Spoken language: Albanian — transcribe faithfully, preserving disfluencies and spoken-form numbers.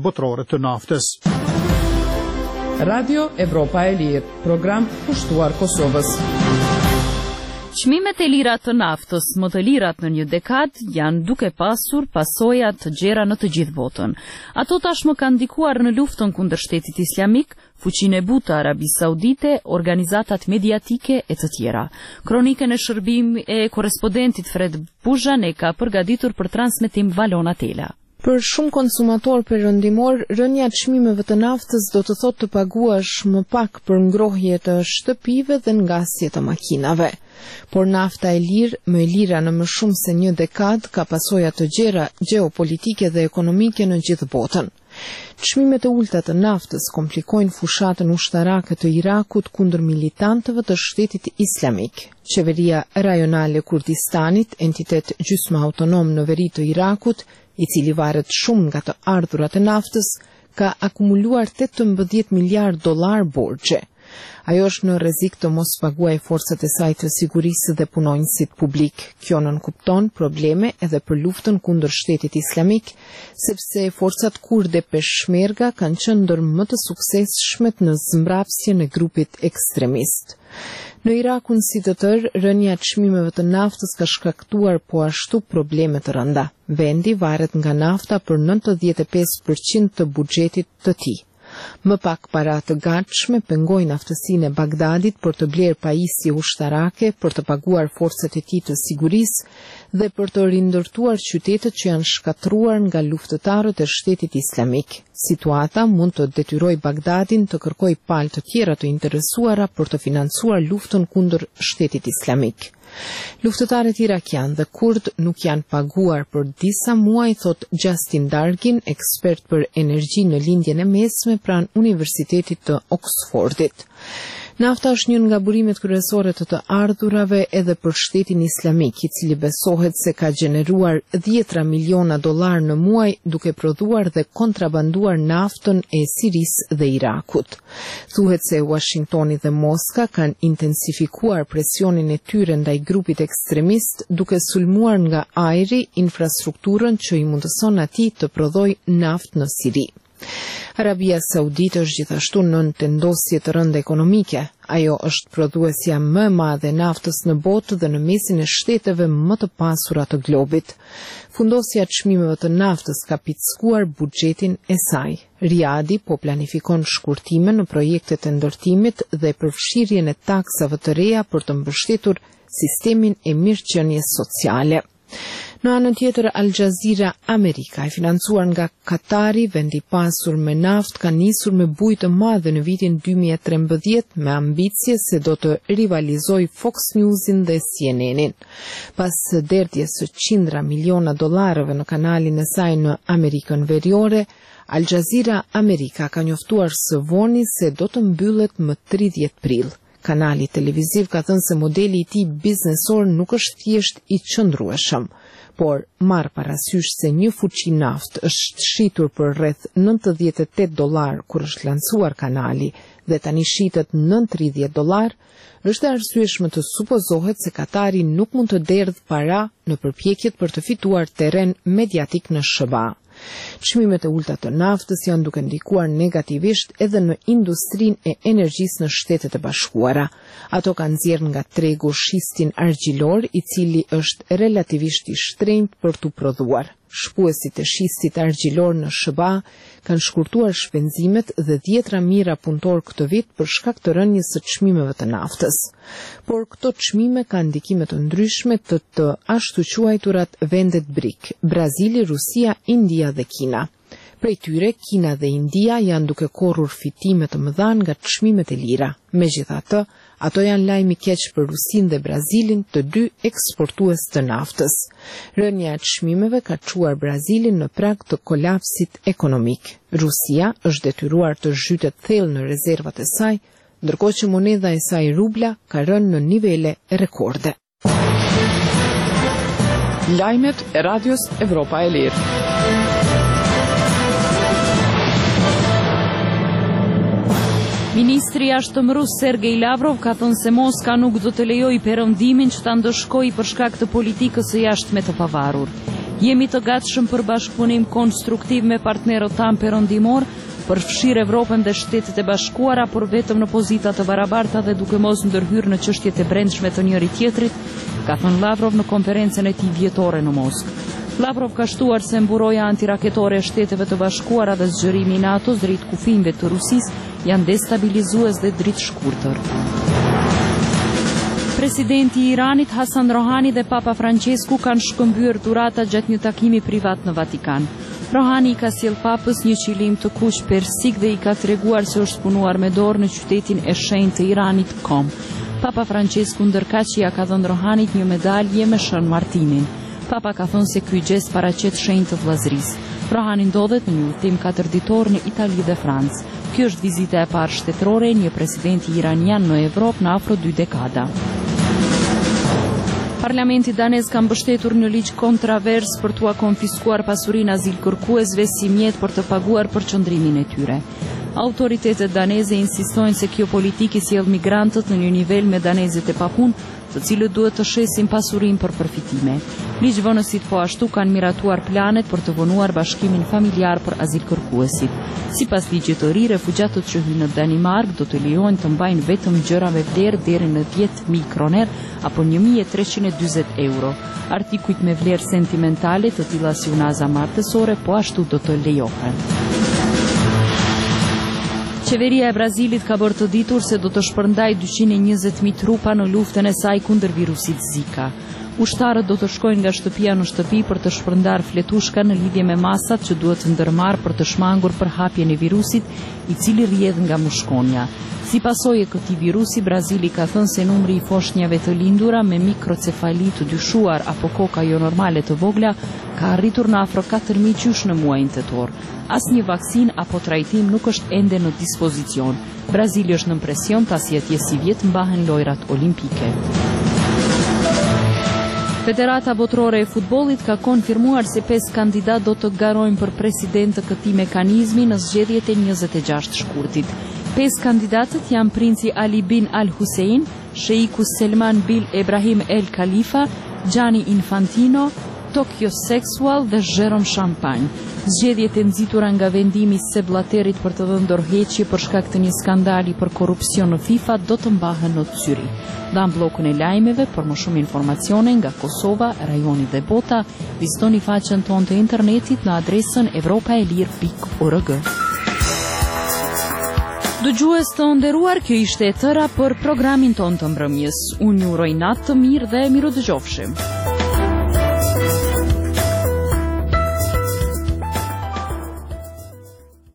Botërore të naftës. Radio Evropa e Lirë, program pushtuar Kosovës. Çmimet e lira të naftës, më të lirat në një dekadë, janë duke pasur pasoja të gjera në të gjithë botën. Ato tashmë kanë ndikuar në luftën kundër Shtetit Islamik, fuqinë e butë Arabisë Saudite, organizatat mediatike e të tjera. Kronikën e shërbim e korrespondentit Fred Buzhan e ka përgatitur për transmetim Valona Tela. Për shumë konsumator perëndimor, rënja e çmimeve të naftës do të thotë të paguash më pak për ngrohje të shtëpive dhe ngasje të makinave. Por nafta e lirë, më e lira në më shumë se një dekadë, ka pasoja të gjera gjeopolitike dhe ekonomike në gjithë botën. Çmimet e ulta të naftës komplikojnë fushatën ushtarake të Irakut kundër militantëve të Shtetit Islamik. Qeveria rajonale e Kurdistanit, entitet gjysmë autonom në veri të Irakut, i cili varet shumë nga të ardhurat e naftës, ka akumuluar tetëmbëdhjetë miliardë dollar borxhe. Ajo është në rrezik të mos paguajë forcat e saj të sigurisë dhe punonjësit publik. Kjo nënkupton probleme edhe për luftën kundër Shtetit Islamik, sepse forcat kurde peshmerga kanë qenë ndër më të suksesshmet në zmbrapsjen e grupit ekstremist. Në Irakun si të tërë, rënja e çmimeve të naftës ka shkaktuar po ashtu probleme të rënda. Vendi varet nga nafta për nëntëdhjetë e pesë përqind të buxhetit të tij. Më pak para të gatshme pengojnë aftësinë e Bagdadit për të blerë pajisje ushtarake, për të paguar forcat e tij të sigurisë dhe për të rindërtuar qytetet që janë shkatruar nga luftëtarët e Shtetit Islamik. Situata mund të detyrojë Bagdadin të kërkojë palë të tjera të interesuara për të financuar luftën kundër Shtetit Islamik. Luftëtarët irakian dhe kurd nuk janë paguar për disa muaj, thot Justin Dargin, ekspert për energji në lindjen e mesme pranë Universitetit të Oxfordit. Nafta është një nga burimet kryesore të të ardhurave edhe për Shtetin Islamik, i cili besohet se ka gjeneruar dhjetra miliona dollar në muaj duke prodhuar dhe kontrabanduar naftën e Sirisë dhe Irakut. Thuhet se Washingtoni dhe Moska kanë intensifikuar presionin e tyre ndaj grupit ekstremist duke sulmuar nga ajri infrastrukturën që i mundëson atij të prodhojë naftë në Siri. Arabia Saudite është gjithashtu nën tendosje të rënda ekonomike. Ajo është prodhuesja më e madhe e naftës në botë dhe në mesin e shteteve më të pasura të globit. Fundosja e çmimeve të naftës ka pickuar buxhetin e saj. Riadi po planifikon shkurtime në projektet e ndërtimit dhe përfshirjen e taksave të reja për të mbështetur sistemin e mirëqenies sociale. Në anën tjetër, Al Jazeera Amerika, e financuar nga Katari, vendi pasur me naftë, ka nisur me bujë të madhe në vitin dy mijë e trembëdhjetë me ambicje se do të rivalizojë Fox Newsin dhe C N N-in. Pas derdhjes së qindra miliona dollarëve në kanalin e saj në Amerikën Veriore, Al Jazeera Amerika ka njoftuar së voni se do të mbyllet më tridhjetë prill. Kanali televiziv ka thënë se modeli i tij biznesor nuk është thjesht i qëndrueshëm, por marr parasysh se një fuqi naftë është shitur për rreth nëntëdhjetë e tetë dollar kur është lancuar kanali dhe tani shitet nëntëdhjetë dollar, është arsyeshme të supozohet se Katari nuk mund të derdhë para në përpjekjet për të fituar terren mediatik në S B A. Çmimet e ulta të naftës janë duke ndikuar negativisht edhe në industrinë e energjisë në Shtetet e Bashkuara. Ato kanë nxjerrë nga tregu shistin argjilor, i cili është relativisht i shtrenjtë për tu prodhuar. Shpuesit e shistit argjilor në S B A kanë shkurtuar shpenzimet dhe dhjetra mijëra punëtor këtë vit për shkak të rënjes së çmimeve të naftës. Por këto çmime kanë ndikime të ndryshme të të ashtu quajturat vendet BRIC: Brazili, Rusia, India dhe Kina. Prej tyre, Kina dhe India janë duke korrur fitime të mëdha nga çmimet e lira. Megjithatë, ato janë lajm i keq për Rusinë dhe Brazilin, të dy eksportues të naftës. Rënja e çmimeve ka çuar Brazilin në prag të kolapsit ekonomik. Rusia është detyruar të zhytet thellë në rezervat e saj, ndërkohë që monedha e saj rubla ka rënë në nivele rekorde. Lajmet e Radios Evropa e Lirë. Ministri i jashtëm rus Sergej Lavrov ka thënë se Moska nuk do të lejojë perëndimin që ta ndëshkojë për shkak të politikës së jashtme të pavarur. Jemi të gatshëm për bashkëpunim konstruktiv me partnerët tanë perëndimor, për fshirë Evropën dhe Shtetet e Bashkuara, por vetëm në pozita të barabarta dhe duke mos ndërhyrë në çështjet e brendshme të njëri tjetrit, ka thënë Lavrov në konferencën e tij vjetore në Moskë. Lavrov ka shtuar se mburoja antiraketore e Shteteve të Bashkuara dhe zgjerimi i NATO-s drejt kufijve të Rusisë janë destabilizues dhe dritë shkurtër. Presidenti i Iranit Hasan Rohani dhe Papa Francesku kanë shkëmbyer dhurata gjatë një takimi privat në Vatikan. Rohani i ka sjell Papës një qilim të kuq persik dhe i ka treguar se është punuar me dorë në qytetin e shenjtë të Iranit, Kom. Papa Francesku ndërkaq ja ka dhënë Rohanit një medalje me Shën Martinin. Papa ka thënë se ky gest paraqet shenjë të vëllazërisë. Rohani ndodhet në një udhtim katërditor në Itali dhe Francë. Kjo është vizita e parë shtetërore e një presidenti iranian në Evropë në afro dy dekada. Parlamenti danez ka mbështetur një ligj kontravers për t'ua konfiskuar pasurinë azilkërkuesve si mjet për të paguar për qëndrimin e tyre. Autoritetet daneze insistojnë se kjo politikë sjell migrantët në një nivel me danezët e papunë, të cilët duhet të shesin pasurinë për përfitime. Ligjvënësit po ashtu kanë miratuar planet për të vonuar bashkimin familjar për azilkërkuesit. Sipas ligjit të ri, refugjatët që hyjnë në Danimark do të lejohen të mbajnë vetëm gjëra me vlerë deri në dhjetë mijë kroner apo një mijë e treqind e dyzet euro. Artikujt me vlerë sentimentale, të tilla si unaza martësore, po ashtu do të lejohen. Qeveria e Brazilit ka bërë të ditur se do të shpërndajë dyqind e njëzet mijë trupa në luftën e saj kundër virusit Zika. Ushtarët do të shkojnë nga shtëpia në shtëpi për të shpërndar fletushka në lidhje me masat që duhet të ndërmarrë për të shmangur përhapjen e virusit, i cili rrjedh nga mushkonja. Si pasojë e këtij virusi, Brazili ka thënë se numri i foshnjave të lindura me mikrocefali të dyshuar apo koka jo normale të vogla ka arritur në afro katër mijë qysh në muajin tetor. Asnjë vaksin apo trajtim nuk është ende në dispozicion. Brazili është në presion pasi atje si vjet mbahen lojrat olimpike. Federata Botërore e Futbollit ka konfirmuar se pesë kandidat do të garojnë për president të këtij mekanizmi në zgjedhjet e njëzet e gjashtë shkurtit. Pesë kandidatët janë princi Ali bin Al Hussein, sheiku Selman bin Ebrahim El Khalifa, Gianni Infantino, Tokyo Sexual dhe Jerome Champagne. Zgjedhjet e nxitura nga vendimi i Sepp Blatterit për të dhënë dorëheqje për shkak të një skandali për korrupsion në FIFA do të mbahen në Zyri. Dam bllokun e lajmeve për më shumë informacione nga Kosova, rajoni dhe bota, vizitoni faqen tonë të internetit në adresën evropaelir pikë org. Dëgjues të nderuar, kjo ishte e tëra për programin tonë të mbrëmjes. Unë ju uroj natë të mirë dhe miru dëgjofshim.